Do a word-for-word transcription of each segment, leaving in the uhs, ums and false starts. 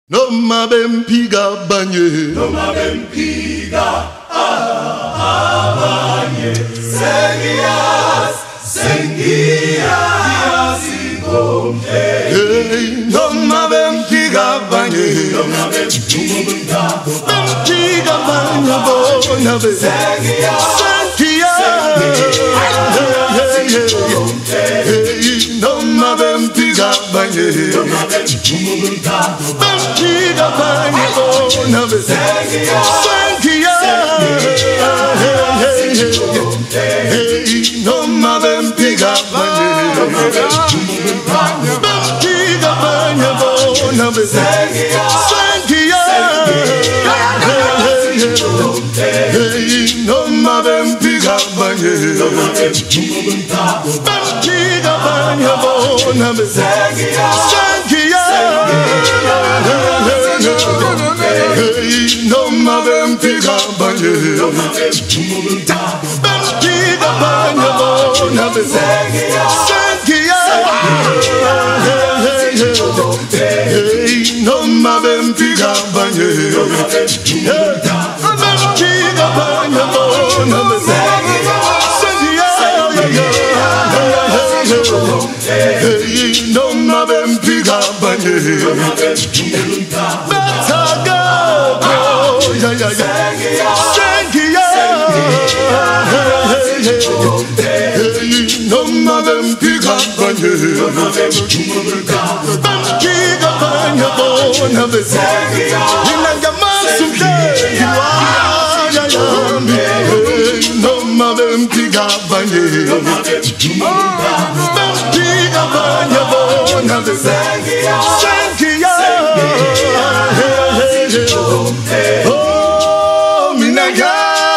No mabempiga banye, no mabempiga abanye. Sengias, sengias ingombe. no mabempiga banye, no mabempiga bempiga banye bona be. Sengias, sengias ingombe. No mabempiga banye, no mabempiga bempiga banye bona be. Sengias, no mabempiga banye, bempiga banye bona be. Sengias, no mabempiga banye, bempiga banye bona be. Sengias, no mabempiga banye, bempiga banye bona be. No mabempiga banye, bempiga banye bona be. No mabempiga banye, bataga ya ya ya. No mabempiga banye, bempiga banye bona be. Inanga masuke ya ya ya. No mabempiga banye, bempiga banye bona be. Oh minaga,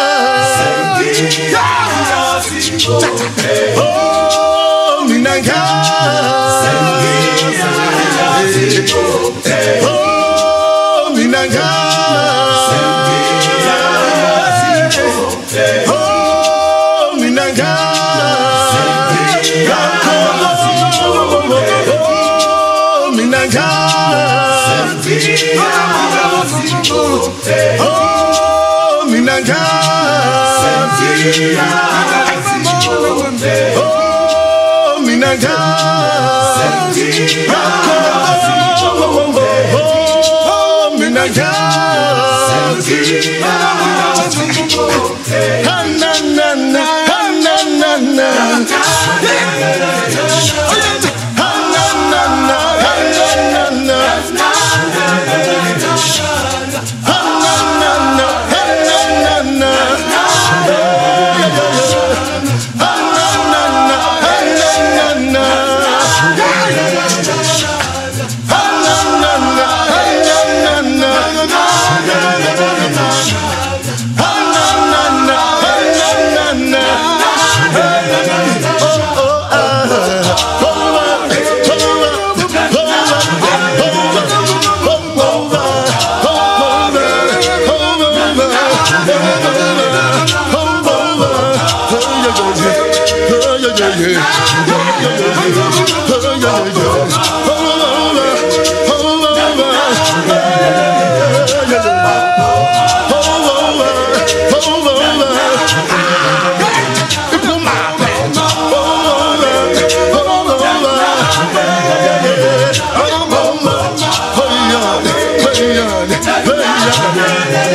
oh minaga, oh minaga, oh minaga, oh minaga, oh minaga, oh minaga, oh minaga, ha na na na, ha na na na, ha na na na, ha na na na, ha na na na, ha na na na, ha na na na, ha na na na, ha na na na, ha na na na, ha na na na, ha na na na. Yeah.